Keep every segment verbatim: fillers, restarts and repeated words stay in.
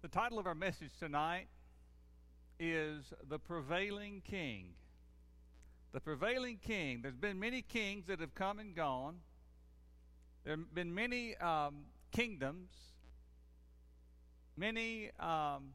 The title of our message tonight is The Prevailing King. The Prevailing King. There's been many kings that have come and gone. There have been many um, kingdoms, many um,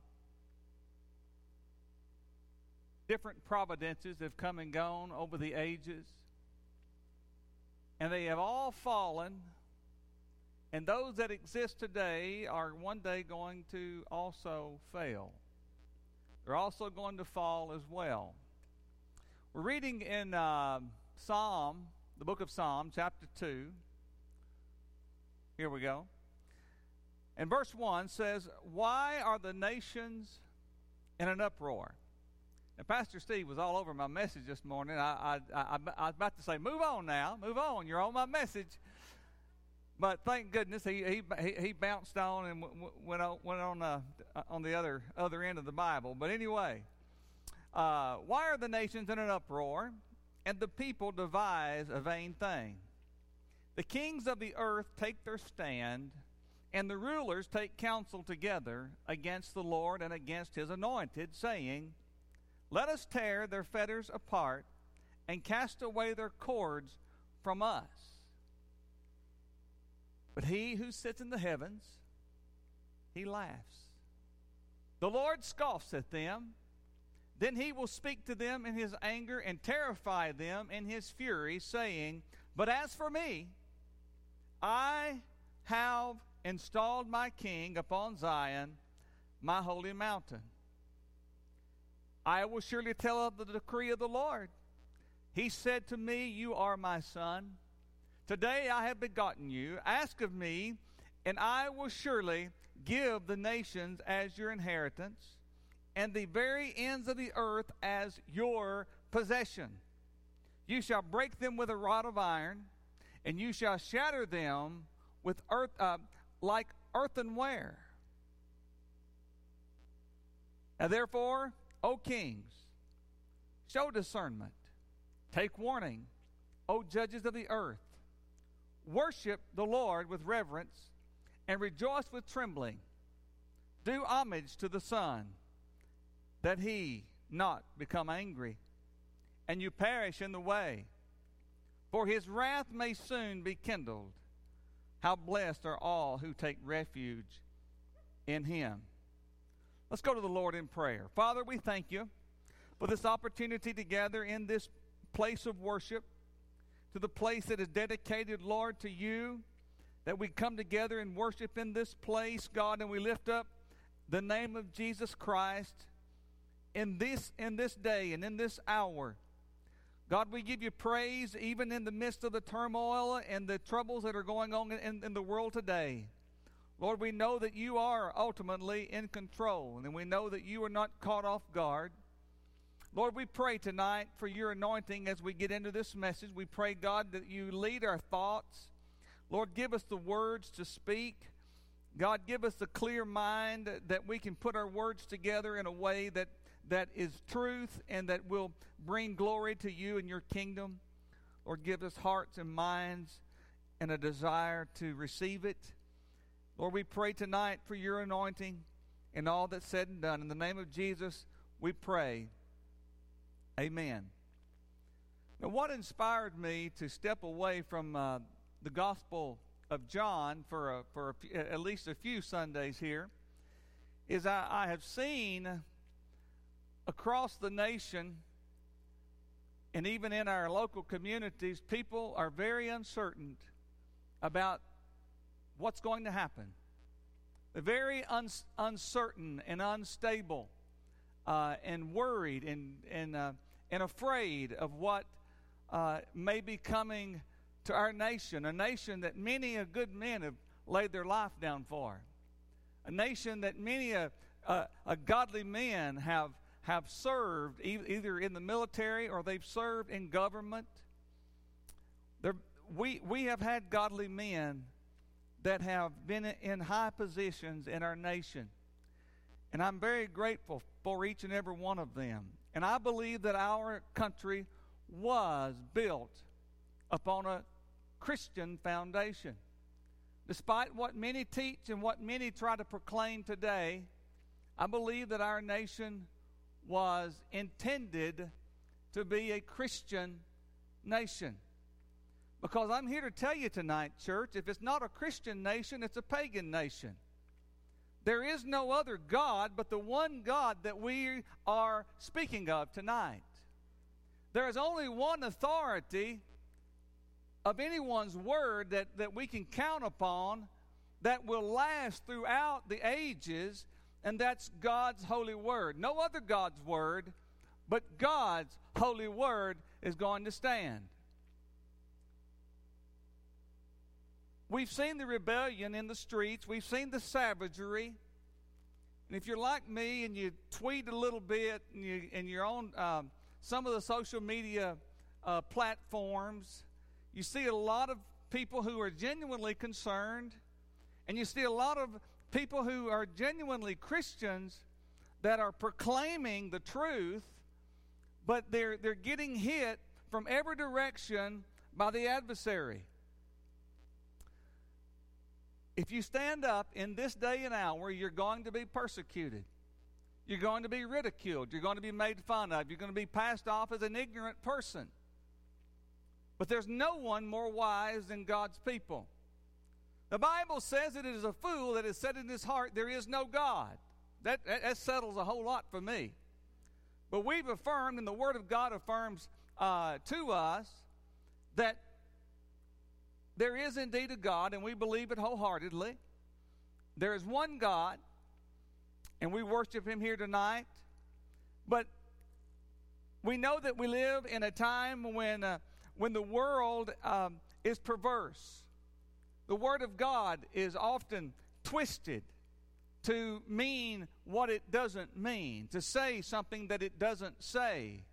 different providences have come and gone over the ages. And they have all fallen. And those that exist today are one day going to also fail. They're also going to fall as well. We're reading in uh, Psalm, the book of Psalm, chapter two. Here we go. And verse one says, "Why are the nations in an uproar?" And Pastor Steve was all over my message this morning. I, I, I, I was about to say, move on now, move on, you're on my message. But thank goodness he he he bounced on and went on went on uh, on the other other end of the Bible. But anyway, uh, why are the nations in an uproar, and the people devise a vain thing? The kings of the earth take their stand, and the rulers take counsel together against the Lord and against His anointed, saying, "Let us tear their fetters apart, and cast away their cords from us." But he who sits in the heavens, he laughs. The Lord scoffs at them. Then he will speak to them in his anger and terrify them in his fury, saying, "But as for me, I have installed my king upon Zion, my holy mountain. I will surely tell of the decree of the Lord. He said to me, 'You are my son. Today I have begotten you. Ask of me, and I will surely give the nations as your inheritance, and the very ends of the earth as your possession. You shall break them with a rod of iron, and you shall shatter them with earth uh, like earthenware. Now therefore, O kings, show discernment. Take warning, O judges of the earth. Worship the Lord with reverence, and rejoice with trembling. Do homage to the Son, that he not become angry, and you perish in the way. For his wrath may soon be kindled. How blessed are all who take refuge in him." Let's go to the Lord in prayer. Father, we thank you for this opportunity to gather in this place of worship, to the place that is dedicated, Lord, to you, that we come together and worship in this place, God, and we lift up the name of Jesus Christ in this in this day and in this hour. God, we give you praise even in the midst of the turmoil and the troubles that are going on in, in the world today. Lord, we know that you are ultimately in control, and we know that you are not caught off guard. Lord, we pray tonight for your anointing as we get into this message. We pray, God, that you lead our thoughts. Lord, give us the words to speak. God, give us a clear mind that we can put our words together in a way that, that is truth and that will bring glory to you and your kingdom. Lord, give us hearts and minds and a desire to receive it. Lord, we pray tonight for your anointing and all that's said and done. In the name of Jesus, we pray. Amen. Now, what inspired me to step away from uh, the Gospel of John for a, for a few, at least a few Sundays here is I, I have seen across the nation and even in our local communities, people are very uncertain about what's going to happen. They're very un- uncertain and unstable. Uh, and worried and and uh, and afraid of what uh, may be coming to our nation, a nation that many a good men have laid their life down for, a nation that many a, a, a godly men have have served e- either in the military or they've served in government. There, we we have had godly men that have been in high positions in our nation. And I'm very grateful for each and every one of them. And I believe that our country was built upon a Christian foundation. Despite what many teach and what many try to proclaim today, I believe that our nation was intended to be a Christian nation. Because I'm here to tell you tonight, church, if it's not a Christian nation, it's a pagan nation. There is no other God but the one God that we are speaking of tonight. There is only one authority of anyone's word that, that we can count upon that will last throughout the ages, and that's God's holy word. No other God's word, but God's holy word is going to stand. We've seen the rebellion in the streets. We've seen the savagery. And if you're like me and you tweet a little bit and, you, and you're on um, some of the social media uh, platforms, you see a lot of people who are genuinely concerned, and you see a lot of people who are genuinely Christians that are proclaiming the truth, but they're, they're getting hit from every direction by the adversary. If you stand up in this day and hour, you're going to be persecuted. You're going to be ridiculed. You're going to be made fun of. You're going to be passed off as an ignorant person. But there's no one more wise than God's people. The Bible says that it is a fool that has said in his heart, there is no God. That, that settles a whole lot for me. But we've affirmed, and the Word of God affirms uh, to us, that there is indeed a God, and we believe it wholeheartedly. There is one God, and we worship Him here tonight. But we know that we live in a time when, uh, when the world um, is perverse. The Word of God is often twisted to mean what it doesn't mean, to say something that it doesn't say.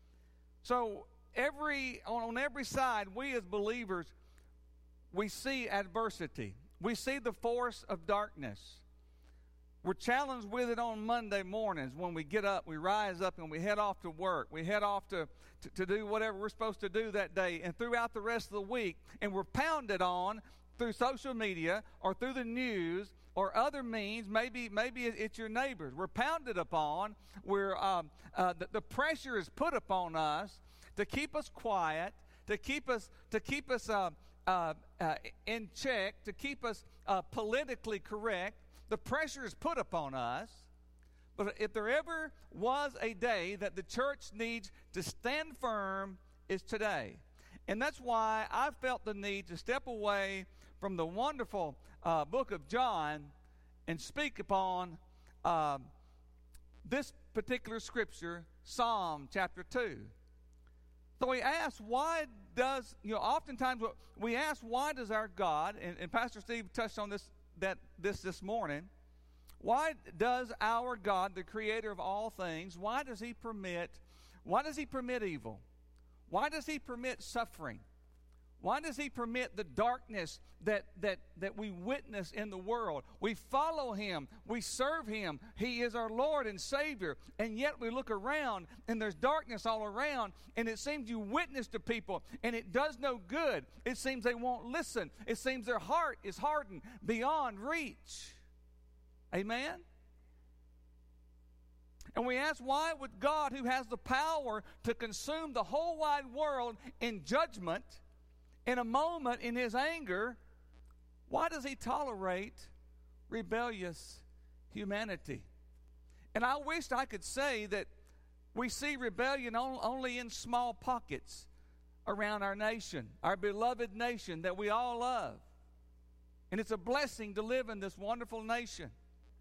So every on every side, we as believers, we see adversity. We see the force of darkness. We're challenged with it on Monday mornings when we get up, we rise up and we head off to work. We head off to, to, to do whatever we're supposed to do that day and throughout the rest of the week. And we're pounded on through social media or through the news or other means. Maybe maybe it's your neighbors. We're pounded upon. We're, um, uh, the, the pressure is put upon us to keep us quiet, to keep us, to keep us uh, uh, uh, in check, to keep us uh, politically correct. The pressure is put upon us. But if there ever was a day that the church needs to stand firm, is today. And that's why I felt the need to step away from the wonderful uh, book of John and speak upon uh, this particular scripture, Psalm chapter two. So we ask, why does, you know, oftentimes we ask, why does our God, and, and Pastor Steve touched on this that this this morning, why does our God, the creator of all things, why does he permit, why does he permit evil? Why does he permit suffering? Why does he permit the darkness that, that, that we witness in the world? We follow him. We serve him. He is our Lord and Savior. And yet we look around and there's darkness all around, and it seems you witness to people and it does no good. It seems they won't listen. It seems their heart is hardened beyond reach. Amen? And we ask, why would God, who has the power to consume the whole wide world in judgment, in a moment in his anger, why does he tolerate rebellious humanity? And I wish I could say that we see rebellion on, only in small pockets around our nation, our beloved nation that we all love. And it's a blessing to live in this wonderful nation.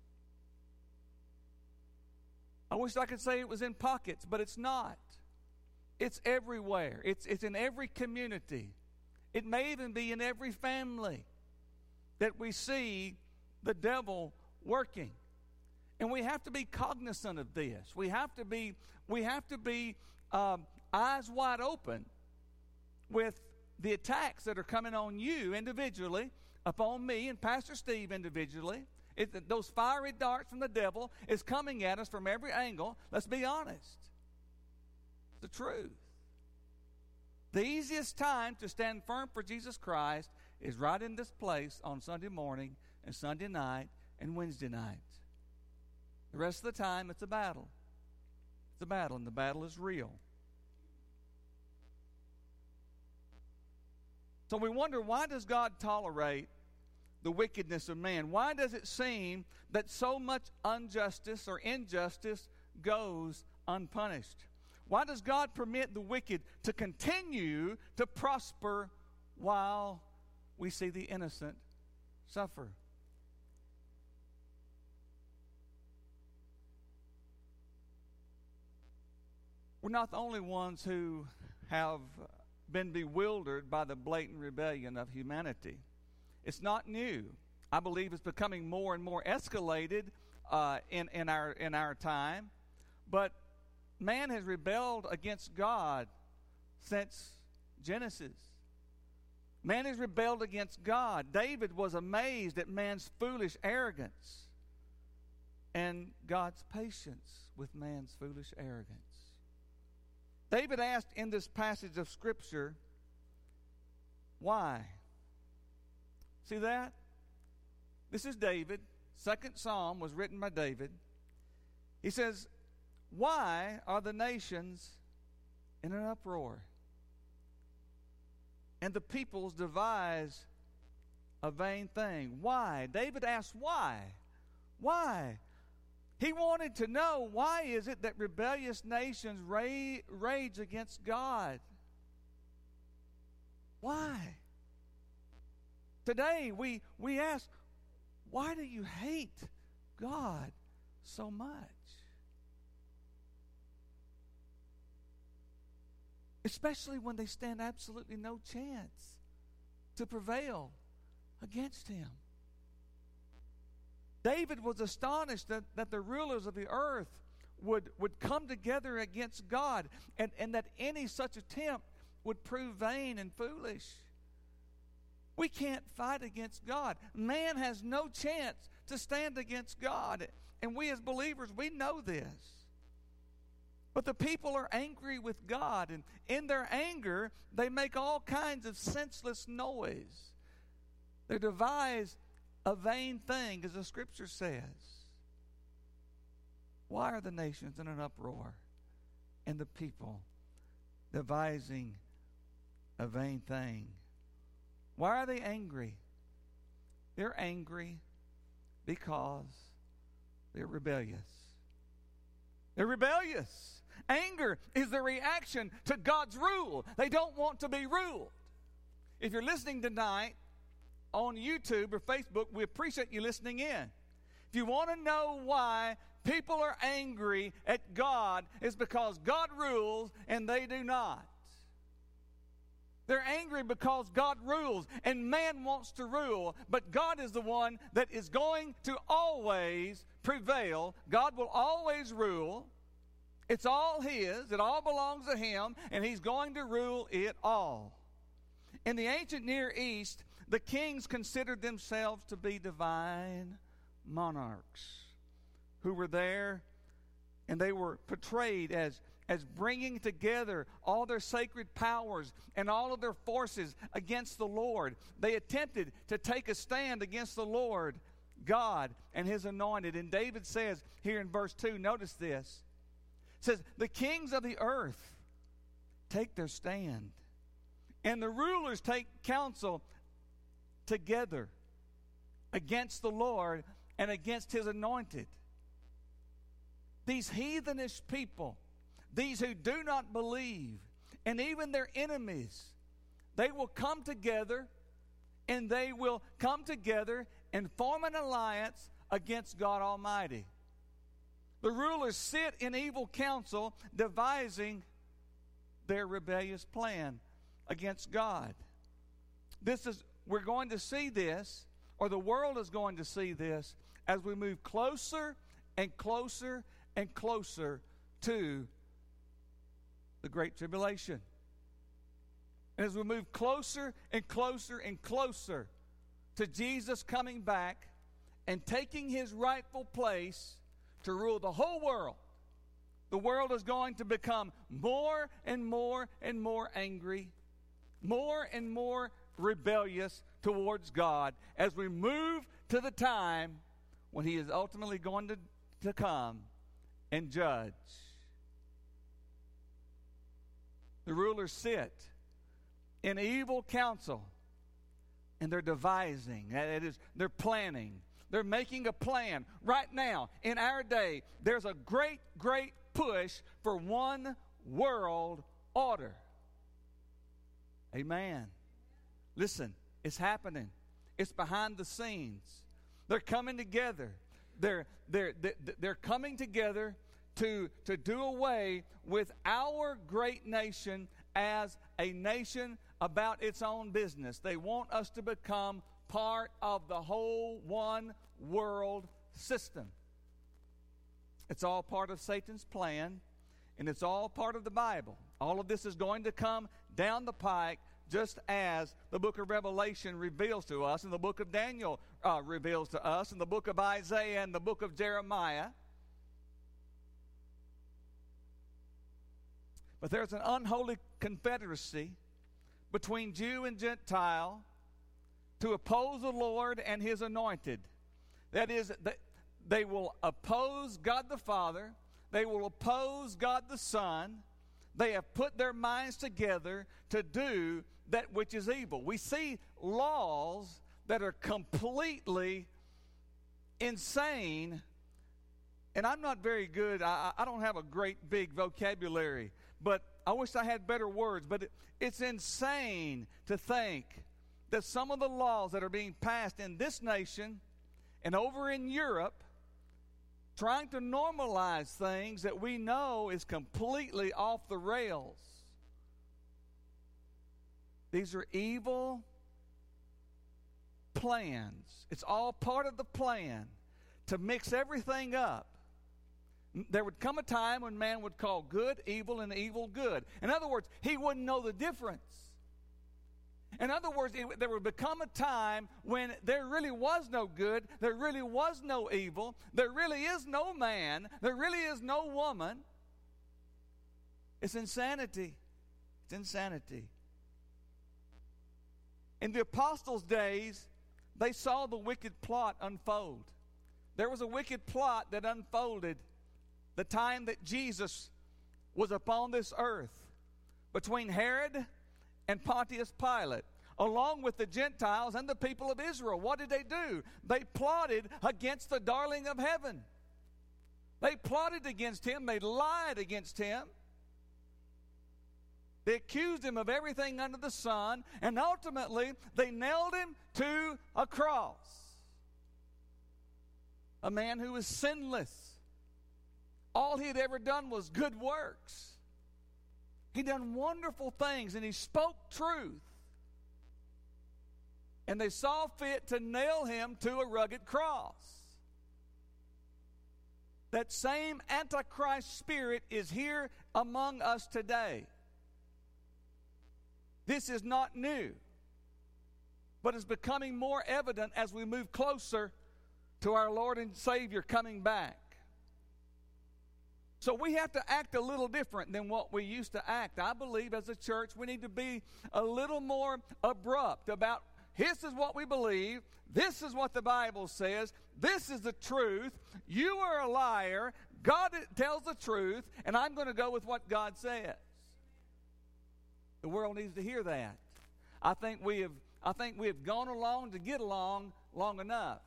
I wish I could say it was in pockets, but it's not. It's everywhere. It's, it's in every community. It may even be in every family that we see the devil working. And we have to be cognizant of this. We have to be, we have to be um, eyes wide open with the attacks that are coming on you individually, upon me and Pastor Steve individually. It, those fiery darts from the devil is coming at us from every angle. Let's be honest. The truth. The easiest time to stand firm for Jesus Christ is right in this place on Sunday morning and Sunday night and Wednesday night. The rest of the time, it's a battle. It's a battle, and the battle is real. So we wonder, why does God tolerate the wickedness of man? Why does it seem that so much injustice or injustice goes unpunished? Why does God permit the wicked to continue to prosper while we see the innocent suffer? We're not the only ones who have been bewildered by the blatant rebellion of humanity. It's not new. I believe it's becoming more and more escalated uh, in, in, our, in our time. But man has rebelled against God since Genesis. Man has rebelled against God. David was amazed at man's foolish arrogance and God's patience with man's foolish arrogance. David asked in this passage of Scripture, why? See that? This is David. Second Psalm was written by David. He says, why are the nations in an uproar? And the peoples devise a vain thing. Why? David asked why. Why? He wanted to know, why is it that rebellious nations ra- rage against God? Why? Today we, we ask, why do you hate God so much? Especially when they stand absolutely no chance to prevail against Him. David was astonished that, that the rulers of the earth would, would come together against God, and, and that any such attempt would prove vain and foolish. We can't fight against God. Man has no chance to stand against God. And we as believers, we know this. But the people are angry with God, and in their anger, they make all kinds of senseless noise. They devise a vain thing, as the Scripture says. Why are the nations in an uproar, and the people devising a vain thing? Why are they angry? They're angry because they're rebellious. They're rebellious. Anger is the reaction to God's rule. They don't want to be ruled. If you're listening tonight on YouTube or Facebook, we appreciate you listening in. If you want to know why people are angry at God, it's because God rules and they do not. They're angry because God rules and man wants to rule, but God is the one that is going to always prevail. God will always rule. It's all His. It all belongs to Him, and He's going to rule it all. In the ancient Near East, the kings considered themselves to be divine monarchs who were there, and they were portrayed as, as bringing together all their sacred powers and all of their forces against the Lord. They attempted to take a stand against the Lord, God, and His anointed. And David says here in verse two, notice this. It says, the kings of the earth take their stand, and the rulers take counsel together against the Lord and against His anointed. These heathenish people, these who do not believe, and even their enemies, they will come together, and they will come together and form an alliance against God Almighty. The rulers sit in evil counsel, devising their rebellious plan against God. This is, we're going to see this, or the world is going to see this, as we move closer and closer and closer to the Great Tribulation. And as we move closer and closer and closer to Jesus coming back and taking His rightful place to rule the whole world, the world is going to become more and more and more angry, more and more rebellious towards God as we move to the time when He is ultimately going to to come and judge. The rulers sit in evil counsel, and they're devising. That is, they're planning. They're making a plan. Right now, in our day, there's a great, great push for one world order. Amen. Listen, it's happening. It's behind the scenes. They're coming together. They're, they're, they're, they're coming together to, to do away with our great nation as a nation about its own business. They want us to become part of the whole one world system. It's all part of Satan's plan, and it's all part of the Bible. All of this is going to come down the pike, just as the book of Revelation reveals to us, and the book of Daniel uh, reveals to us, and the book of Isaiah and the book of Jeremiah. But there's an unholy confederacy between Jew and Gentile to oppose the Lord and His anointed. That is, they will oppose God the Father. They will oppose God the Son. They have put their minds together to do that which is evil. We see laws that are completely insane, and I'm not very good. I, I don't have a great big vocabulary, but I wish I had better words. But it, it's insane to think that some of the laws that are being passed in this nation and over in Europe, trying to normalize things that we know is completely off the rails. These are evil plans. It's all part of the plan to mix everything up. There would come a time when man would call good evil and evil good. In other words, he wouldn't know the difference. In other words, it, there would become a time when there really was no good, there really was no evil, there really is no man, there really is no woman. It's insanity. It's insanity. In the apostles' days, they saw the wicked plot unfold. There was a wicked plot that unfolded the time that Jesus was upon this earth between Herod and Pontius Pilate, along with the Gentiles and the people of Israel. What did they do? They plotted against the darling of heaven. They plotted against him. They lied against him. They accused him of everything under the sun, and ultimately they nailed him to a cross. A man who was sinless. All he had ever done was good works. He done wonderful things, and he spoke truth. And they saw fit to nail him to a rugged cross. That same Antichrist spirit is here among us today. This is not new, but it's becoming more evident as we move closer to our Lord and Savior coming back. So we have to act a little different than what we used to act. I believe as a church we need to be a little more abrupt about this is what we believe, this is what the Bible says, this is the truth, you are a liar, God tells the truth, and I'm going to go with what God says. The world needs to hear that. I think we have I think we have gone along to get along long enough.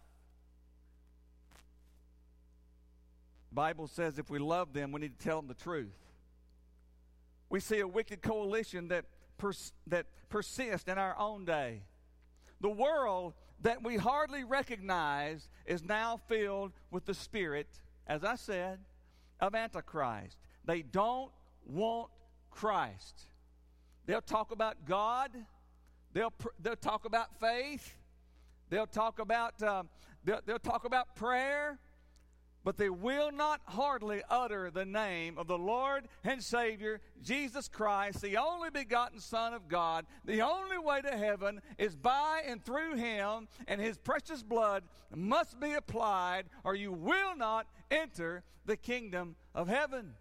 The Bible says if we love them, we need to tell them the truth. We see a wicked coalition that pers- that persists in our own day. The world that we hardly recognize is now filled with the spirit, as I said, of Antichrist. They don't want Christ. They'll talk about God. They'll pr- they'll talk about faith. They'll talk about uh, they'll, they'll talk about prayer. But they will not hardly utter the name of the Lord and Savior, Jesus Christ, the only begotten Son of God. The only way to heaven is by and through Him, and His precious blood must be applied, or you will not enter the kingdom of heaven.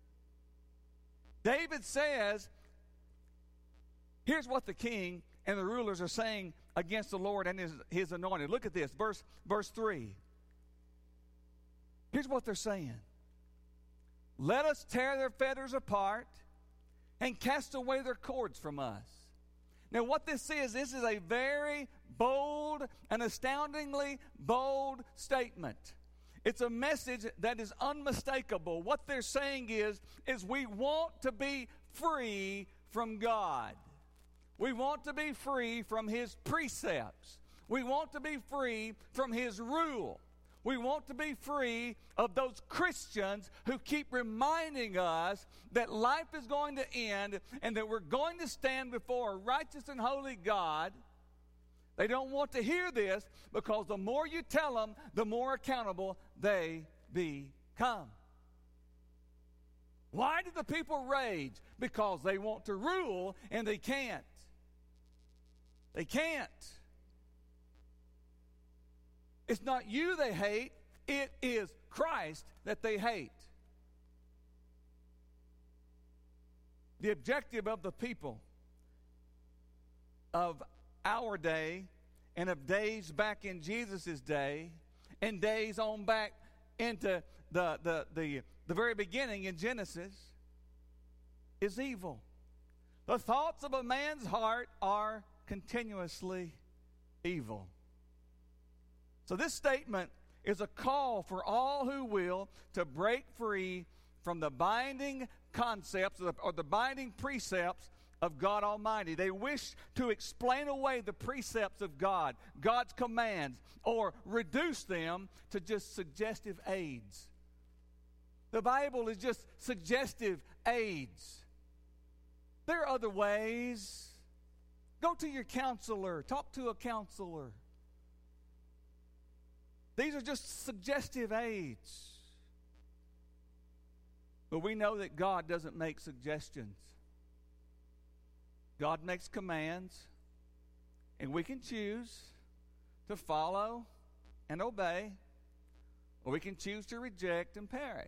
David says, here's what the king and the rulers are saying against the Lord and His, his anointed. Look at this, verse, verse three. Here's what they're saying. Let us tear their fetters apart and cast away their cords from us. Now what this is, this is a very bold and astoundingly bold statement. It's a message that is unmistakable. What they're saying is, is we want to be free from God. We want to be free from His precepts. We want to be free from His rule. We want to be free of those Christians who keep reminding us that life is going to end and that we're going to stand before a righteous and holy God. They don't want to hear this because the more you tell them, the more accountable they become. Why do the people rage? Because they want to rule and they can't. They can't. It's not you they hate, it is Christ that they hate. The objective of the people of our day and of days back in Jesus' day and days on back into the, the, the, the very beginning in Genesis is evil. The thoughts of a man's heart are continuously evil. So this statement is a call for all who will to break free from the binding concepts or the, or the binding precepts of God Almighty. They wish to explain away the precepts of God, God's commands, or reduce them to just suggestive aids. The Bible is just suggestive aids. There are other ways. Go to your counselor. Talk to a counselor. These are just suggestive aids. But we know that God doesn't make suggestions. God makes commands, and we can choose to follow and obey, or we can choose to reject and perish.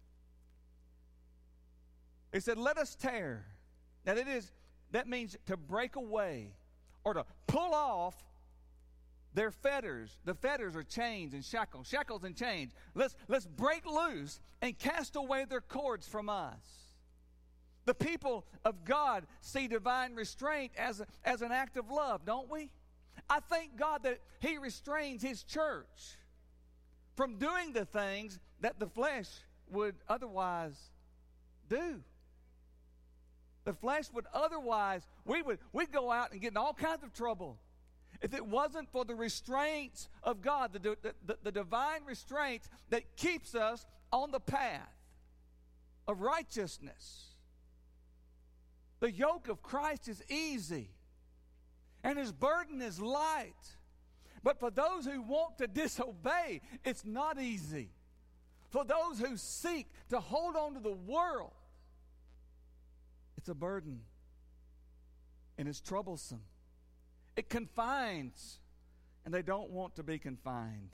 He said, let us tear. Now that is, that means to break away or to pull off their fetters. The fetters are chains and shackles. Shackles and chains. Let's, let's break loose and cast away their cords from us. The people of God see divine restraint as, a, as an act of love, don't we? I thank God that He restrains His church from doing the things that the flesh would otherwise do. The flesh would otherwise, we would we'd go out and get in all kinds of trouble. If it wasn't for the restraints of God, the, the, the, the divine restraints that keeps us on the path of righteousness. The yoke of Christ is easy, and His burden is light. But for those who want to disobey, it's not easy. For those who seek to hold on to the world, it's a burden, and it's troublesome. It confines, and they don't want to be confined.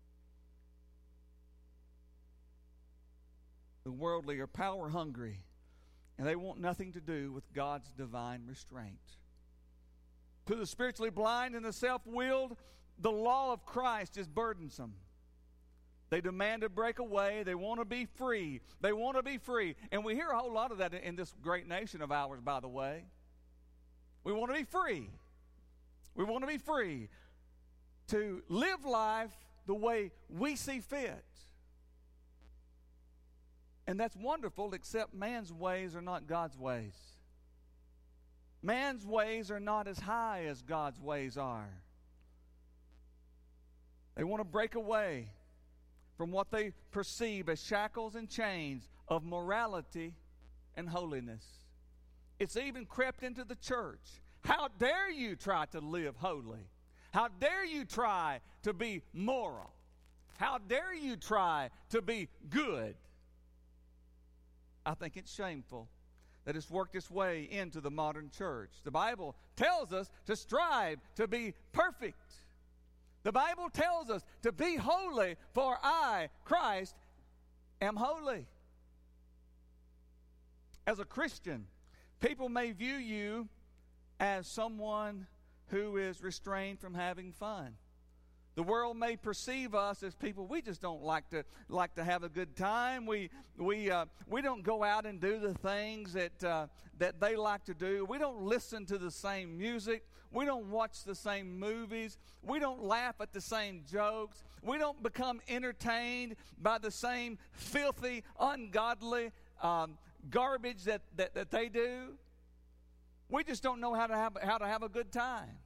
The worldly are power hungry, and they want nothing to do with God's divine restraint. To the spiritually blind and the self-willed, the law of Christ is burdensome. They demand to break away. They want to be free. They want to be free. And we hear a whole lot of that in this great nation of ours, by the way. We want to be free. We want to be free to live life the way we see fit. And that's wonderful, except man's ways are not God's ways. Man's ways are not as high as God's ways are. They want to break away from what they perceive as shackles and chains of morality and holiness. It's even crept into the church. How dare you try to live holy? How dare you try to be moral? How dare you try to be good? I think it's shameful that it's worked its way into the modern church. The Bible tells us to strive to be perfect. The Bible tells us to be holy, for I, Christ, am holy. As a Christian, people may view you as someone who is restrained from having fun. The world may perceive us as people, we just don't like to like to have a good time. We we uh, we don't go out and do the things that uh, that they like to do. We don't listen to the same music. We don't watch the same movies. We don't laugh at the same jokes. We don't become entertained by the same filthy, ungodly um, garbage that, that, that they do. We just don't know how to have how to have a good time.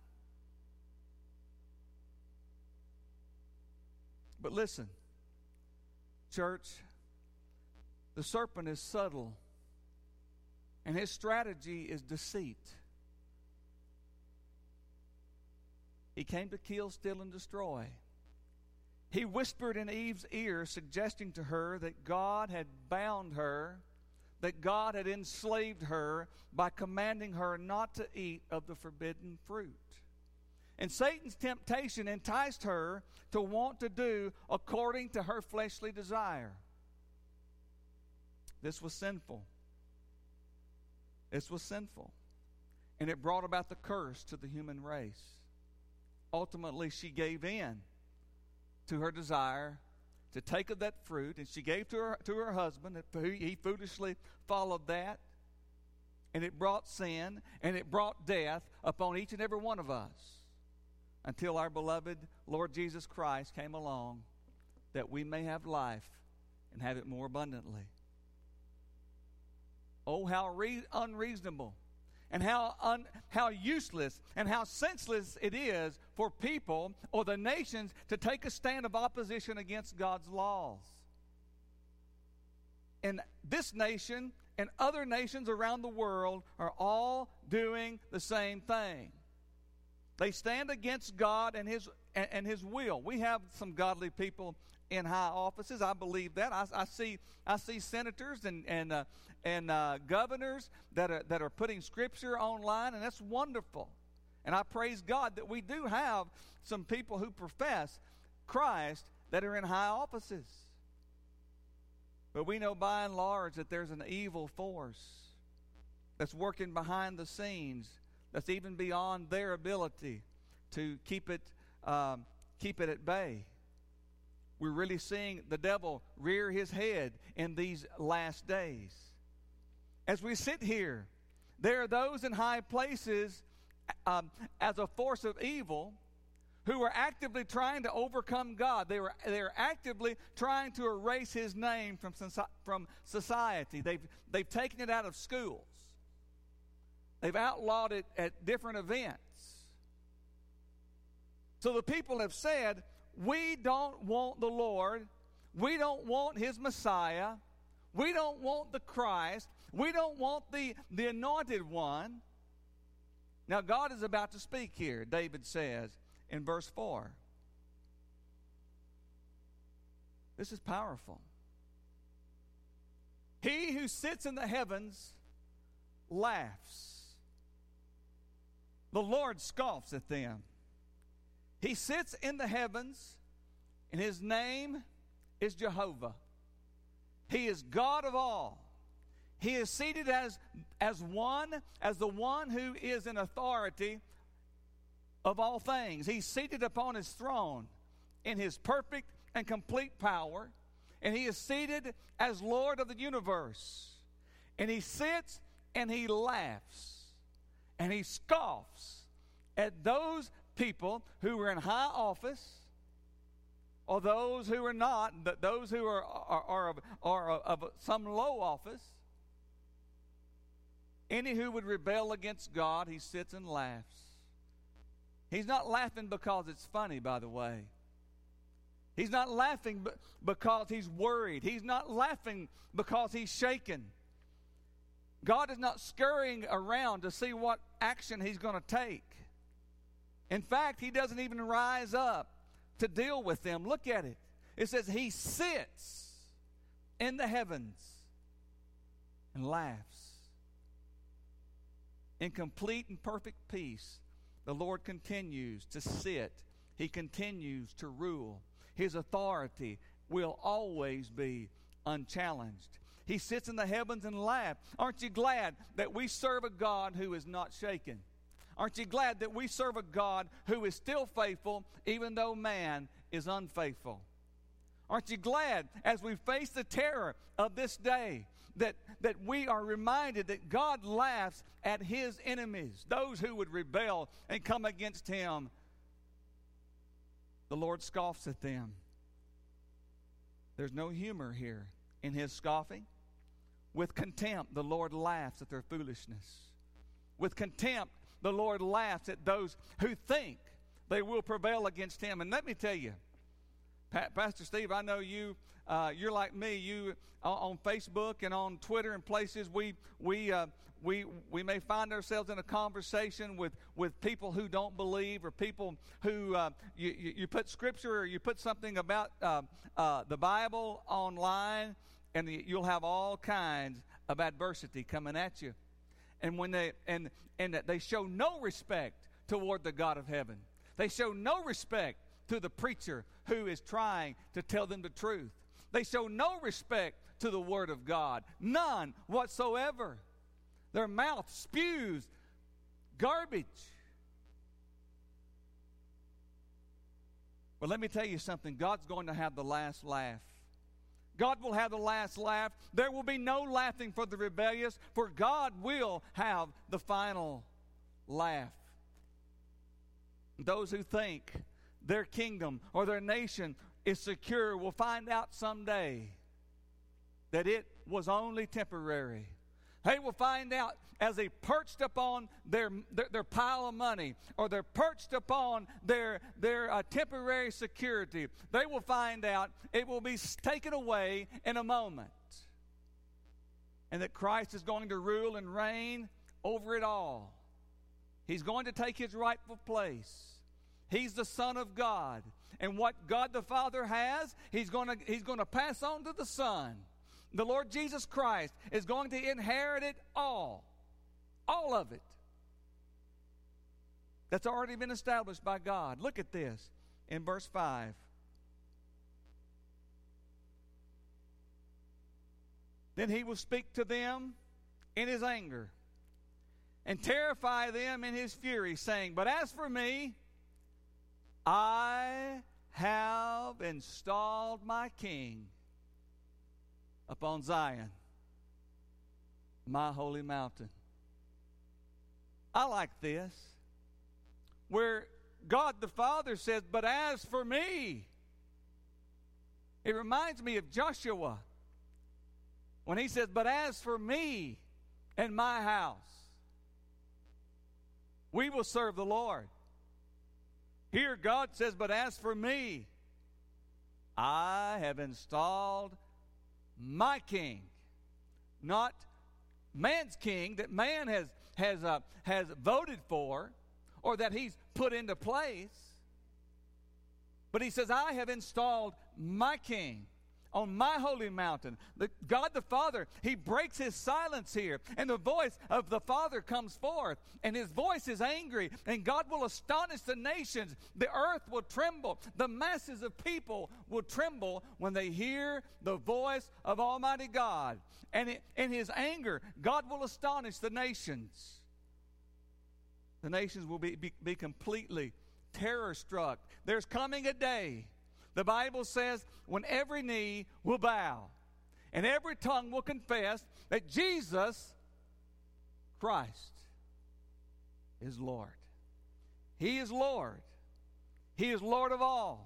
But listen, church, the serpent is subtle, and his strategy is deceit. He came to kill, steal, and destroy. He whispered in Eve's ear, suggesting to her that God had bound her, that God had enslaved her by commanding her not to eat of the forbidden fruit. And Satan's temptation enticed her to want to do according to her fleshly desire. This was sinful. This was sinful. And it brought about the curse to the human race. Ultimately, she gave in to her desire to take of that fruit, and she gave to her, to her husband. He foolishly followed that. And it brought sin, and it brought death upon each and every one of us, until our beloved Lord Jesus Christ came along, that we may have life and have it more abundantly. Oh, how re- unreasonable and how un- how useless and how senseless it is for people or the nations to take a stand of opposition against God's laws. And this nation and other nations around the world are all doing the same thing. They stand against God and His and, and His will. We have some godly people in high offices. I believe that. I, I see I see senators and and uh, and uh, governors that are that are putting Scripture online, and that's wonderful. And I praise God that we do have some people who profess Christ that are in high offices. But we know by and large that there's an evil force that's working behind the scenes, that's even beyond their ability to keep it um, keep it at bay. We're really seeing the devil rear his head in these last days. As we sit here, there are those in high places um, as a force of evil who are actively trying to overcome God. They were they are actively trying to erase His name from from society. They've they've taken it out of schools. They've outlawed it at different events. So the people have said, we don't want the Lord. We don't want His Messiah. We don't want the Christ. We don't want the, the anointed one. Now God is about to speak here, David says in verse four. This is powerful. He who sits in the heavens laughs. The Lord scoffs at them. He sits in the heavens, and His name is Jehovah. He is God of all. He is seated as, as one, as the one who is in authority of all things. He's seated upon His throne in His perfect and complete power, and He is seated as Lord of the universe. And He sits and He laughs, and He scoffs at those people who are in high office, or those who are not, those who are, are, are, of, are of some low office. Any who would rebel against God, He sits and laughs. He's not laughing because it's funny, by the way. He's not laughing because He's worried. He's not laughing because He's shaken. God is not scurrying around to see what action He's going to take. In fact, He doesn't even rise up to deal with them. Look at it. It says He sits in the heavens and laughs. In complete and perfect peace, the Lord continues to sit. He continues to rule. His authority will always be unchallenged. He sits in the heavens and laughs. Aren't you glad that we serve a God who is not shaken? Aren't you glad that we serve a God who is still faithful even though man is unfaithful? Aren't you glad as we face the terror of this day that, that we are reminded that God laughs at his enemies, those who would rebel and come against him? The Lord scoffs at them. There's no humor here in his scoffing. With contempt, the Lord laughs at their foolishness. With contempt, the Lord laughs at those who think they will prevail against him. And let me tell you, pa- Pastor Steve, I know you, uh, you're like me. You uh, on Facebook and on Twitter and places, we we uh, we we may find ourselves in a conversation with, with people who don't believe, or people who uh, you, you you put scripture or you put something about uh, uh, the Bible online, and the, you'll have all kinds of adversity coming at you. And when they and and they show no respect toward the God of heaven. They show no respect to the preacher who is trying to tell them the truth. They show no respect to the Word of God. None whatsoever. Their mouth spews garbage. But let me tell you something. God's going to have the last laugh. God will have the last laugh. There will be no laughing for the rebellious, for God will have the final laugh. Those who think their kingdom or their nation is secure will find out someday that it was only temporary. They will find out as they perched upon their, their, their pile of money, or they're perched upon their, their uh, temporary security, they will find out it will be taken away in a moment. And that Christ is going to rule and reign over it all. He's going to take his rightful place. He's the Son of God. And what God the Father has, he's going to, he's going to pass on to the Son. The Lord Jesus Christ is going to inherit it all. All of it. That's already been established by God. Look at this in verse five. Then he will speak to them in his anger and terrify them in his fury, saying, "But as for me, I have installed my king upon Zion, my holy mountain." I like this, where God the Father says, "But as for me," it reminds me of Joshua when he says, "But as for me and my house, we will serve the Lord." Here God says, "But as for me, I have installed my king." Not man's king that man has has uh, has voted for, or that he's put into place. But he says, "I have installed my king on my holy mountain." The, God the Father, he breaks his silence here, and the voice of the Father comes forth, and his voice is angry, and God will astonish the nations. The earth will tremble. The masses of people will tremble when they hear the voice of Almighty God. And it, in his anger, God will astonish the nations. The nations will be, be, be completely terror-struck. There's coming a day, the Bible says, when every knee will bow and every tongue will confess that Jesus Christ is Lord. He is Lord. He is Lord of all.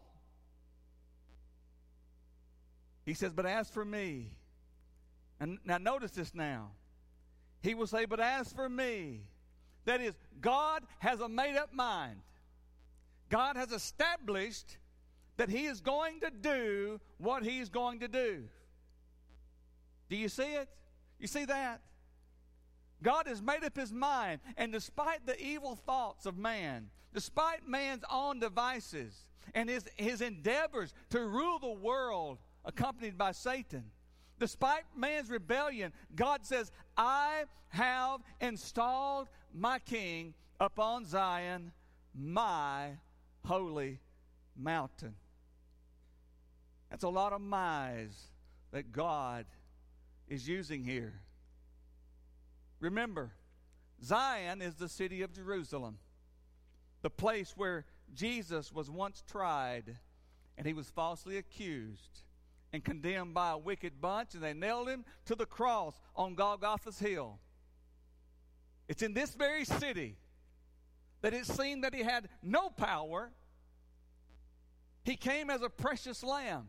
He says, "But as for me," and now notice this now. He will say, "But as for me," that is, God has a made-up mind. God has established that he is going to do what he's going to do. Do you see it? You see that? God has made up his mind, and despite the evil thoughts of man, despite man's own devices and his, his endeavors to rule the world accompanied by Satan, despite man's rebellion, God says, "I have installed my king upon Zion, my holy mountain." That's a lot of my's that God is using here. Remember, Zion is the city of Jerusalem, the place where Jesus was once tried, and he was falsely accused and condemned by a wicked bunch, and they nailed him to the cross on Golgotha's hill. It's in this very city that it seemed that he had no power. He came as a precious lamb.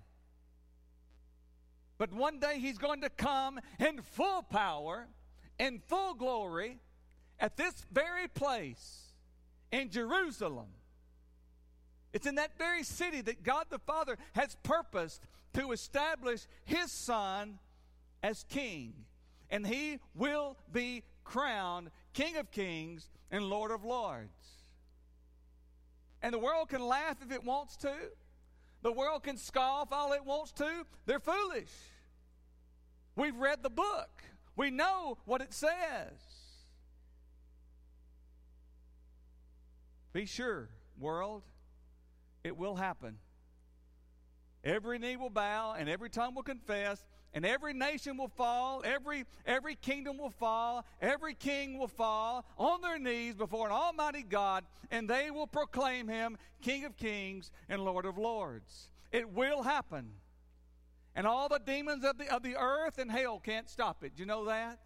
But one day he's going to come in full power, in full glory, at this very place in Jerusalem. It's in that very city that God the Father has purposed to establish his Son as king. And he will be crowned King of Kings and Lord of Lords. And the world can laugh if it wants to. The world can scoff all it wants to. They're foolish. We've read the book. We know what it says. Be sure, world, it will happen. Every knee will bow and every tongue will confess, and every nation will fall, every, every kingdom will fall, every king will fall on their knees before an almighty God, and they will proclaim him King of Kings and Lord of Lords. It will happen. And all the demons of the, of the earth and hell can't stop it. Do you know that?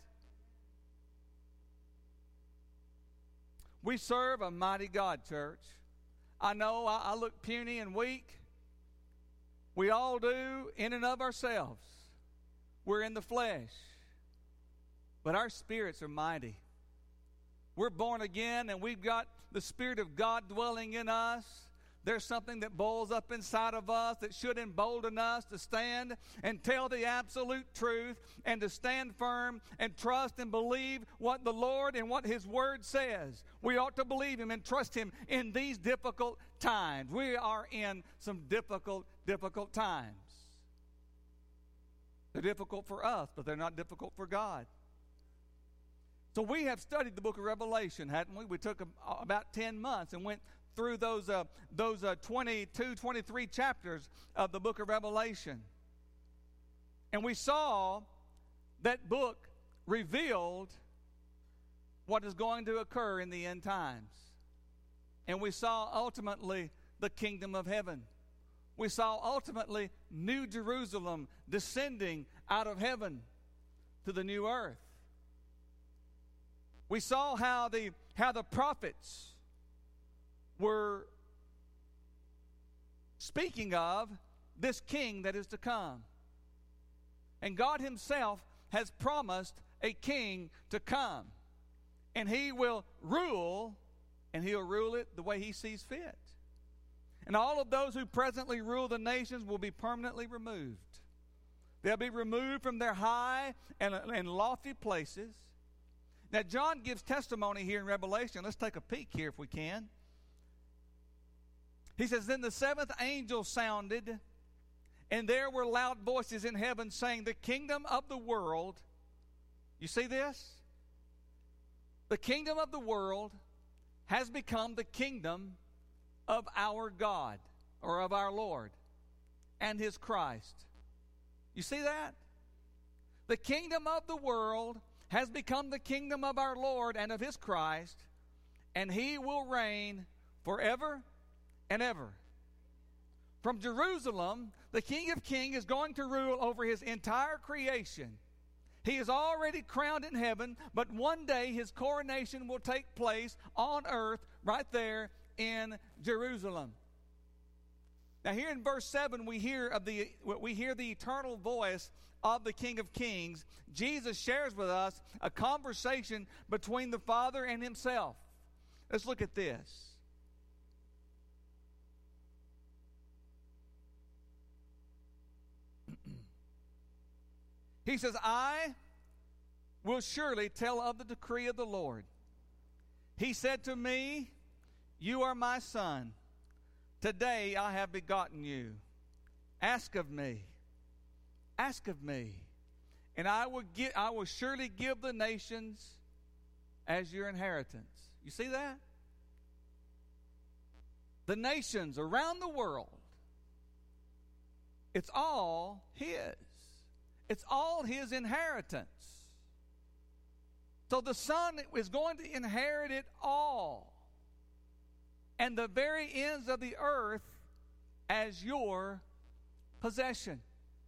We serve a mighty God, church. I know I, I look puny and weak. We all do in and of ourselves. We're in the flesh. But our spirits are mighty. We're born again and we've got the Spirit of God dwelling in us. There's something that boils up inside of us that should embolden us to stand and tell the absolute truth and to stand firm and trust and believe what the Lord and what His Word says. We ought to believe Him and trust Him in these difficult times. We are in some difficult, difficult times. They're difficult for us, but they're not difficult for God. So we have studied the book of Revelation, hadn't we? We took a, about ten months and went through those uh, those uh, twenty-two, twenty-three chapters of the book of Revelation. And we saw that book revealed what is going to occur in the end times. And we saw ultimately the kingdom of heaven. We saw ultimately New Jerusalem descending out of heaven to the new earth. We saw how the how the prophets were speaking of this king that is to come. And God Himself has promised a king to come. And He will rule, and He'll rule it the way He sees fit. And all of those who presently rule the nations will be permanently removed. They'll be removed from their high and, and lofty places. Now, John gives testimony here in Revelation. Let's take a peek here if we can. He says, "Then the seventh angel sounded, and there were loud voices in heaven saying, 'The kingdom of the world,'" you see this? "The kingdom of the world has become the kingdom of our God," or of our Lord, "and His Christ." You see that? The kingdom of the world has become the kingdom of our Lord and of His Christ, and He will reign forever and ever. From Jerusalem, the King of Kings is going to rule over His entire creation. He is already crowned in heaven, but one day His coronation will take place on earth right there in Jerusalem. Now here in verse seven, we hear of the we hear the eternal voice of the King of Kings. Jesus shares with us a conversation between the Father and Himself. Let's look at this. He says, "I will surely tell of the decree of the Lord. He said to me, 'You are my son. Today I have begotten you. Ask of me. Ask of me. And I will give, I will surely give the nations as your inheritance.'" You see that? The nations around the world, it's all His. It's all His inheritance. So the Son is going to inherit it all, and the very ends of the earth as your possession.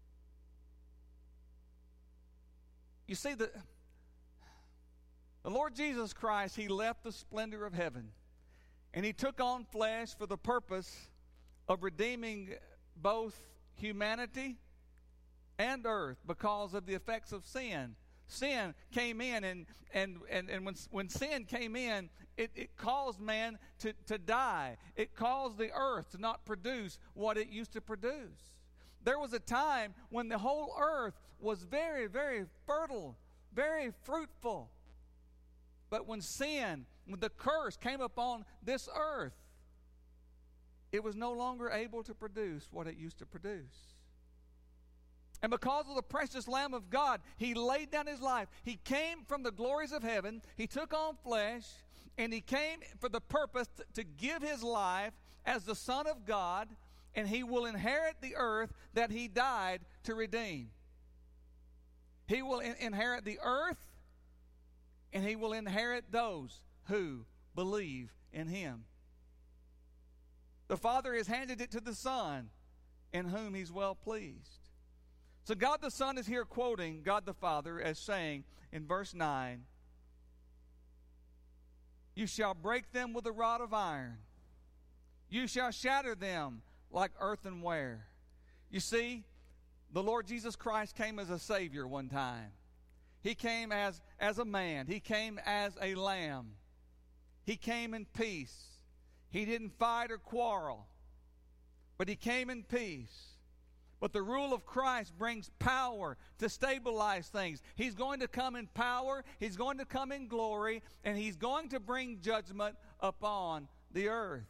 You see, the, the Lord Jesus Christ, He left the splendor of heaven, and He took on flesh for the purpose of redeeming both humanity and earth because of the effects of sin. Sin came in, and and, and, and when, when sin came in, it, it caused man to, to die. It caused the earth to not produce what it used to produce. There was a time when the whole earth was very, very fertile, very fruitful. But when sin, when the curse came upon this earth, it was no longer able to produce what it used to produce. And because of the precious Lamb of God, He laid down His life. He came from the glories of heaven. He took on flesh, and He came for the purpose to, to give His life as the Son of God, and He will inherit the earth that He died to redeem. He will in- inherit the earth, and He will inherit those who believe in Him. The Father has handed it to the Son, in whom He's well pleased. So God the Son is here quoting God the Father as saying in verse nine, "You shall break them with a rod of iron. You shall shatter them like earthenware." You see, the Lord Jesus Christ came as a Savior one time. He came as, as a man. He came as a lamb. He came in peace. He didn't fight or quarrel, but He came in peace. But the rule of Christ brings power to stabilize things. He's going to come in power, He's going to come in glory, and He's going to bring judgment upon the earth.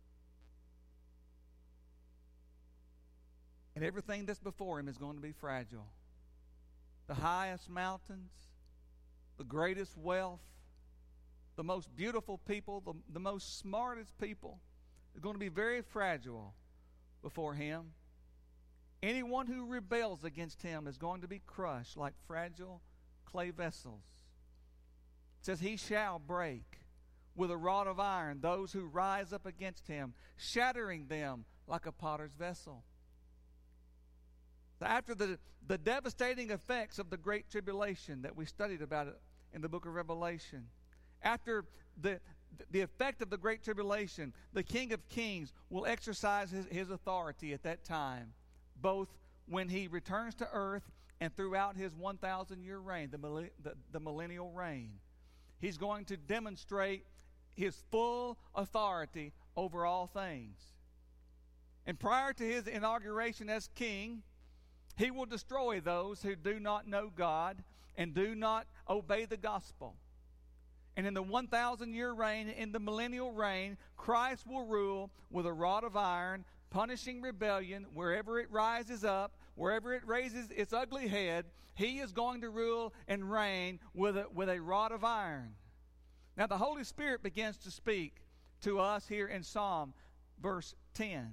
And everything that's before Him is going to be fragile. The highest mountains, the greatest wealth, the most beautiful people, the, the most smartest people are going to be very fragile before Him. Anyone who rebels against Him is going to be crushed like fragile clay vessels. It says, He shall break with a rod of iron those who rise up against Him, shattering them like a potter's vessel. So after the, the devastating effects of the Great Tribulation that we studied about it in the book of Revelation, after the, the effect of the Great Tribulation, the King of Kings will exercise his, his authority at that time, both when He returns to earth and throughout His one thousand year reign, the, the, the millennial reign. He's going to demonstrate His full authority over all things. And prior to His inauguration as king, He will destroy those who do not know God and do not obey the gospel. And in the one thousand year reign, in the millennial reign, Christ will rule with a rod of iron, punishing rebellion wherever it rises up, wherever it raises its ugly head. He is going to rule and reign with a, with a rod of iron. Now the Holy Spirit begins to speak to us here in Psalm verse ten.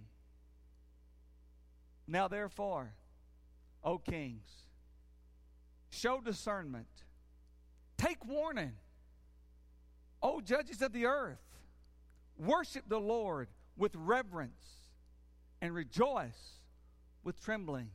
"Now therefore, O kings, show discernment. Take warning, O judges of the earth. Worship the Lord with reverence and rejoice with trembling."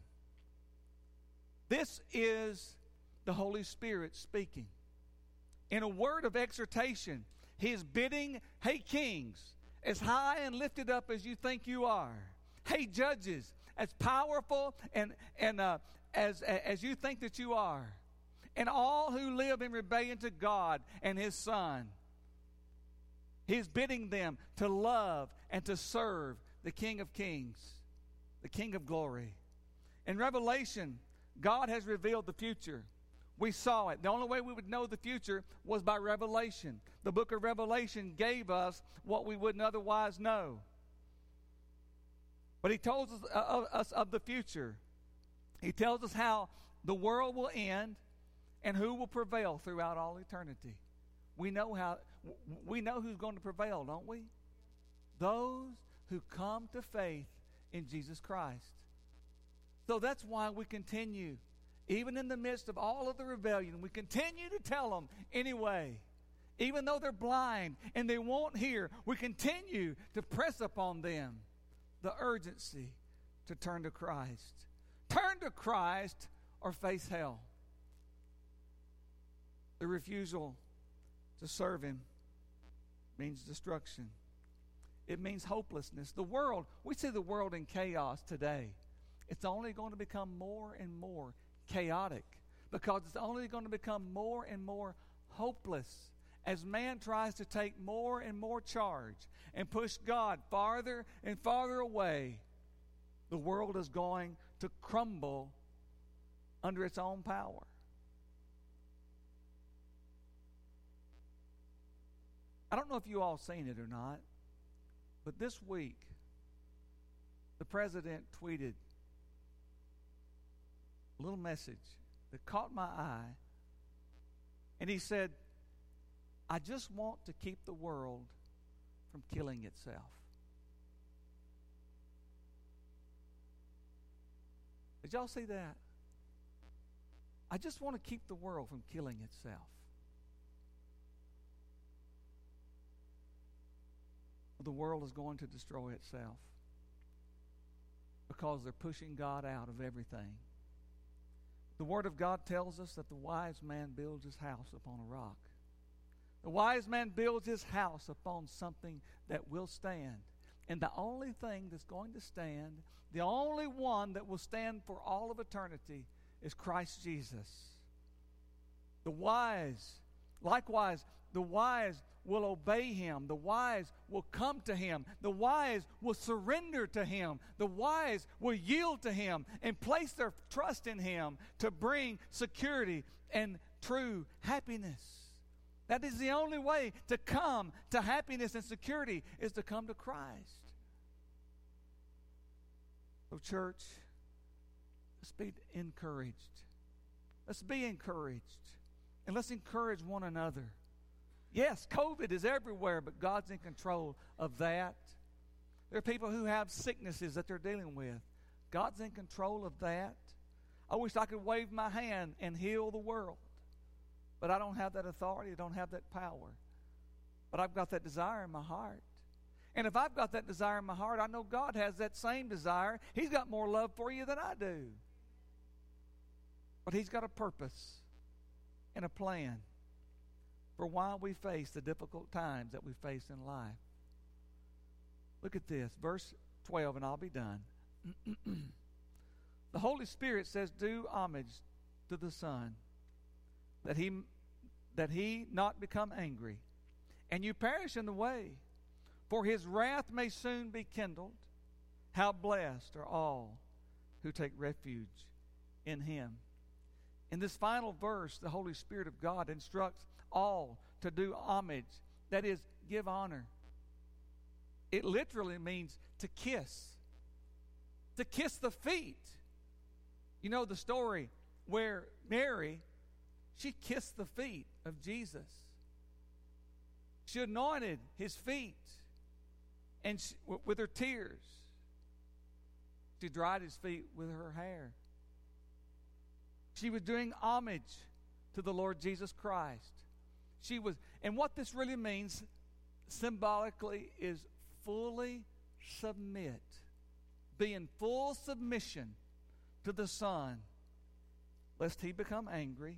This is the Holy Spirit speaking. In a word of exhortation, He is bidding, hey kings, as high and lifted up as you think you are. Hey judges, as powerful and, and uh, as, as you think that you are. And all who live in rebellion to God and His Son. He is bidding them to love and to serve the King of Kings, the King of Glory. In Revelation, God has revealed the future. We saw it. The only way we would know the future was by revelation. The book of Revelation gave us what we wouldn't otherwise know. But He tells us, uh, us of the future. He tells us how the world will end and who will prevail throughout all eternity. We know how. We know who's going to prevail, don't we? Those who come to faith in Jesus Christ. So that's why we continue even in the midst of all of the rebellion, we continue to tell them anyway. Even though they're blind and they won't hear, we continue to press upon them the urgency to turn to Christ. Turn to Christ or face hell. The refusal to serve Him means destruction. It means hopelessness. The world, we see the world in chaos today. It's only going to become more and more chaotic because it's only going to become more and more hopeless as man tries to take more and more charge and push God farther and farther away. The world is going to crumble under its own power. I don't know if you all seen it or not, but this week the president tweeted a little message that caught my eye, and he said, I just want to keep the world from killing itself. Did y'all see that? I just want to keep the world from killing itself. The world is going to destroy itself because they're pushing God out of everything. The Word of God tells us that the wise man builds his house upon a rock. The wise man builds his house upon something that will stand. And the only thing that's going to stand, the only one that will stand for all of eternity, is Christ Jesus. The wise, likewise, the wise will obey Him. The wise will come to Him. The wise will surrender to Him. The wise will yield to Him and place their trust in Him to bring security and true happiness. That is the only way to come to happiness and security, is to come to Christ. So, church, let's be encouraged. Let's be encouraged. And let's encourage one another. Yes, COVID is everywhere, but God's in control of that. There are people who have sicknesses that they're dealing with. God's in control of that. I wish I could wave my hand and heal the world. But I don't have that authority. I don't have that power. But I've got that desire in my heart. And if I've got that desire in my heart, I know God has that same desire. He's got more love for you than I do. But He's got a purpose and a plan for why we face the difficult times that we face in life. Look at this, verse twelve, and I'll be done. The Holy Spirit says, do homage to the Son, that he that he not become angry, and you perish in the way, for His wrath may soon be kindled. How blessed are all who take refuge in Him. In this final verse, the Holy Spirit of God instructs all to do homage, that is, give honor. It literally means to kiss, to kiss the feet. You know the story where Mary, she kissed the feet of Jesus. She anointed His feet and she, w- with her tears. She dried His feet with her hair. She was doing homage to the Lord Jesus Christ. She was, and what this really means symbolically is fully submit, be in full submission to the Son, lest He become angry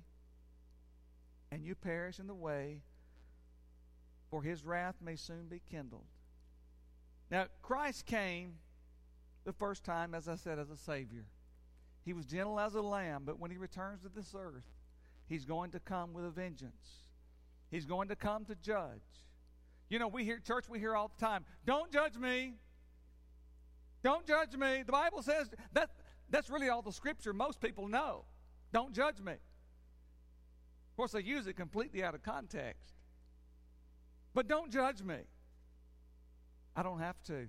and you perish in the way, for His wrath may soon be kindled. Now, Christ came the first time, as I said, as a Savior. He was gentle as a lamb, but when He returns to this earth, He's going to come with a vengeance. He's going to come to judge. You know, we hear, church, we hear all the time, don't judge me. Don't judge me. The Bible says that that's really all the Scripture most people know. Don't judge me. Of course, they use it completely out of context. But don't judge me. I don't have to.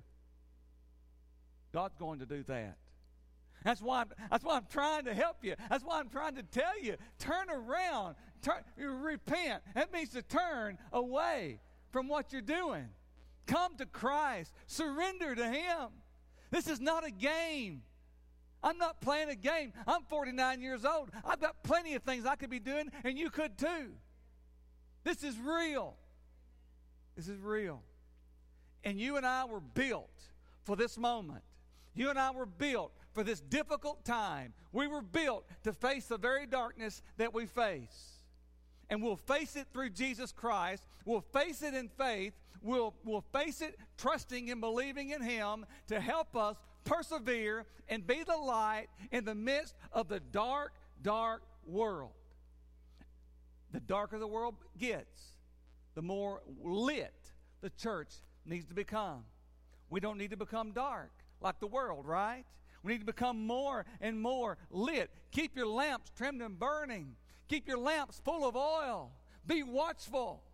God's going to do that. That's why I'm, that's why I'm trying to help you. That's why I'm trying to tell you, turn around, turn, repent. That means to turn away from what you're doing. Come to Christ. Surrender to Him. This is not a game. I'm not playing a game. I'm forty-nine years old. I've got plenty of things I could be doing, and you could too. This is real. This is real. And you and I were built for this moment. You and I were built for this difficult time. We were built to face the very darkness that we face. And we'll face it through Jesus Christ. We'll face it in faith. We'll, we'll face it trusting and believing in Him to help us persevere and be the light in the midst of the dark, dark world. The darker the world gets, the more lit the church needs to become. We don't need to become dark like the world, right? We need to become more and more lit. Keep your lamps trimmed and burning. Keep your lamps full of oil. Be watchful.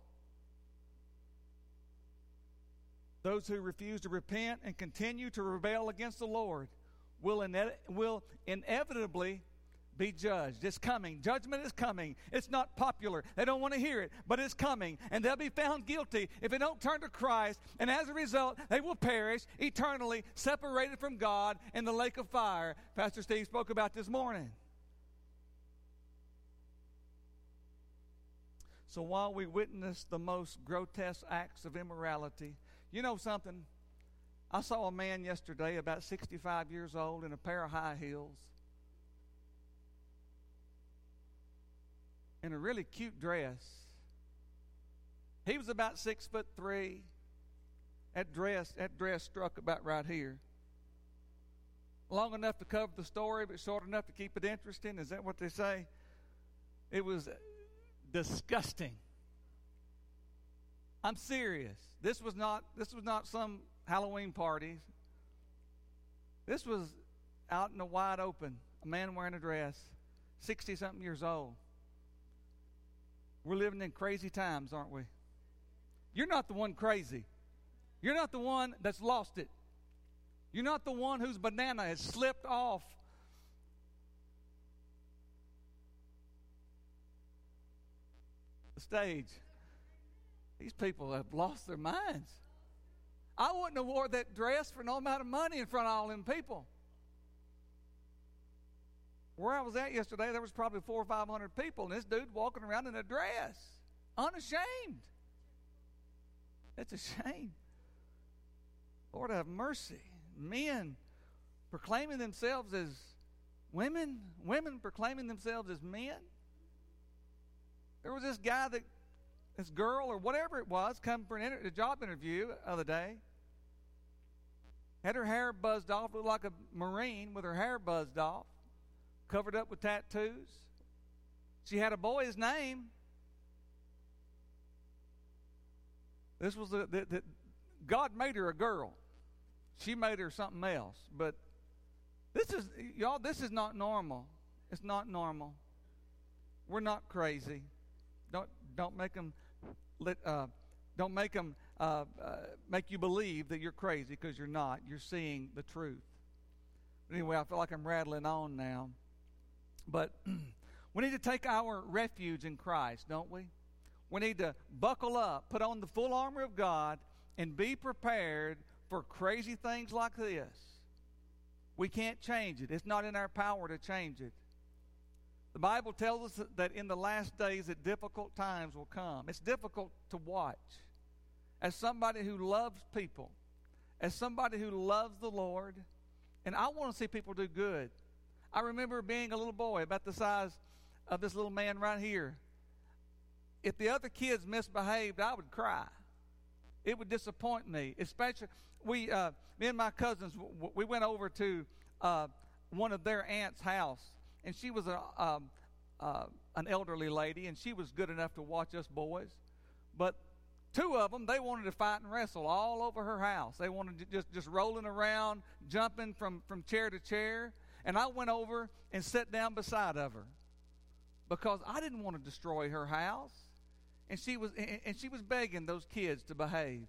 Those who refuse to repent and continue to rebel against the Lord will, ine- will inevitably be judged. It's coming. Judgment is coming. It's not popular. They don't want to hear it, but it's coming. And they'll be found guilty if they don't turn to Christ. And as a result, they will perish eternally, separated from God in the lake of fire. Pastor Steve spoke about this morning. So while we witness the most grotesque acts of immorality, you know something? I saw a man yesterday about sixty-five years old in a pair of high heels, in a really cute dress. He was about six foot three. That dress, that dress struck about right here. Long enough to cover the story, but short enough to keep it interesting. Is that what they say? It was disgusting. I'm serious. This was not this was not some Halloween party. This was out in the wide open. A man wearing a dress, sixty-something years old. We're living in crazy times, aren't we? You're not the one crazy. You're not the one that's lost it. You're not the one whose banana has slipped off the stage. These people have lost their minds. I wouldn't have wore that dress for no amount of money in front of all them people. Where I was at yesterday, there was probably four or five hundred people, and this dude walking around in a dress, unashamed. It's a shame. Lord have mercy. Men proclaiming themselves as women, women proclaiming themselves as men. There was this guy that, this girl or whatever it was, come for an inter- a job interview the other day. Had her hair buzzed off, looked like a Marine with her hair buzzed off, covered up with tattoos. She had a boy's name. This was the, the, the God made her a girl. She made her something else. But this is, y'all, this is not normal. It's not normal. We're not crazy. Don't don't make them uh, don't make them uh, uh, make you believe that you're crazy, because you're not. You're seeing the truth. Anyway, I feel like I'm rattling on now. But we need to take our refuge in Christ, don't we? We need to buckle up, put on the full armor of God, and be prepared for crazy things like this. We can't change it. It's not in our power to change it. The Bible tells us that in the last days that difficult times will come. It's difficult to watch. As somebody who loves people, as somebody who loves the Lord, and I want to see people do good. I remember being a little boy about the size of this little man right here. If the other kids misbehaved, I would cry. It would disappoint me. Especially, we, uh, me and my cousins, w- we went over to uh, one of their aunt's house, and she was a, um, uh, an elderly lady, and she was good enough to watch us boys. But two of them, they wanted to fight and wrestle all over her house. They wanted to just, just rolling around, jumping from, from chair to chair. And I went over and sat down beside of her because I didn't want to destroy her house. And she was and she was begging those kids to behave.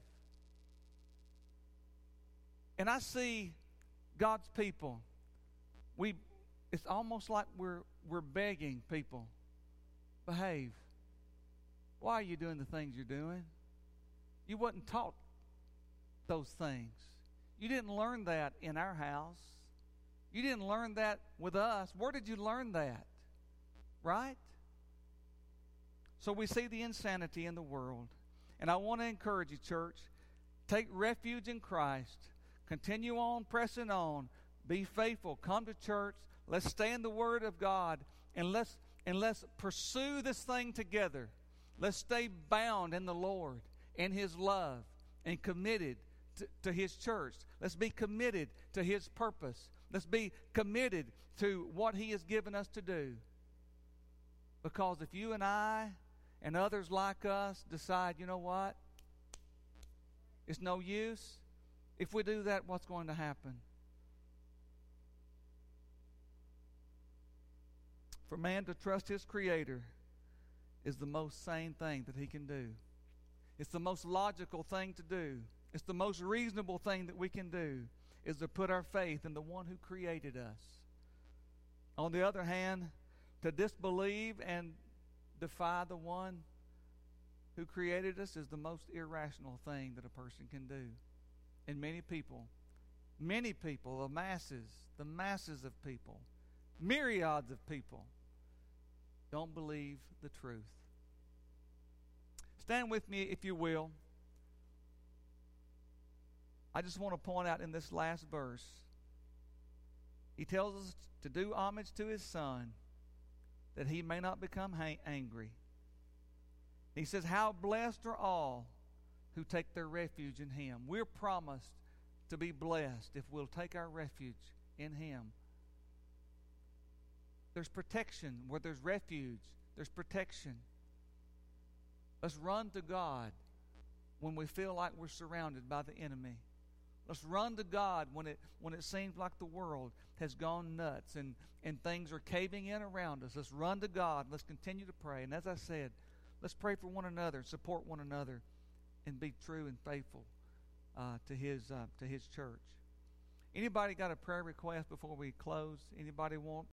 And I see God's people. We it's almost like we're we're begging people, behave. Why are you doing the things you're doing? You wasn't taught those things. You didn't learn that in our house. You didn't learn that with us. Where did you learn that? Right? So we see the insanity in the world. And I want to encourage you, church, take refuge in Christ. Continue on pressing on. Be faithful. Come to church. Let's stay in the Word of God. And let's, and let's pursue this thing together. Let's stay bound in the Lord and His love and committed to, to His church. Let's be committed to His purpose. Let's be committed to what He has given us to do. Because if you and I and others like us decide, you know what? It's no use. If we do that, what's going to happen? For man to trust his Creator is the most sane thing that he can do. It's the most logical thing to do. It's the most reasonable thing that we can do, is to put our faith in the one who created us. On the other hand, to disbelieve and defy the one who created us is the most irrational thing that a person can do. And many people, many people, the masses, the masses of people, myriads of people, don't believe the truth. Stand with me, if you will. I just want to point out in this last verse, he tells us to do homage to His Son, that He may not become ha- angry. He says, how blessed are all who take their refuge in Him. We're promised to be blessed if we'll take our refuge in Him. There's protection where there's refuge. There's protection. Let's run to God when we feel like we're surrounded by the enemy. Let's run to God when it when it seems like the world has gone nuts and, and things are caving in around us. Let's run to God. Let's continue to pray. And as I said, let's pray for one another, support one another, and be true and faithful uh, to His uh, to His church. Anybody got a prayer request before we close? Anybody want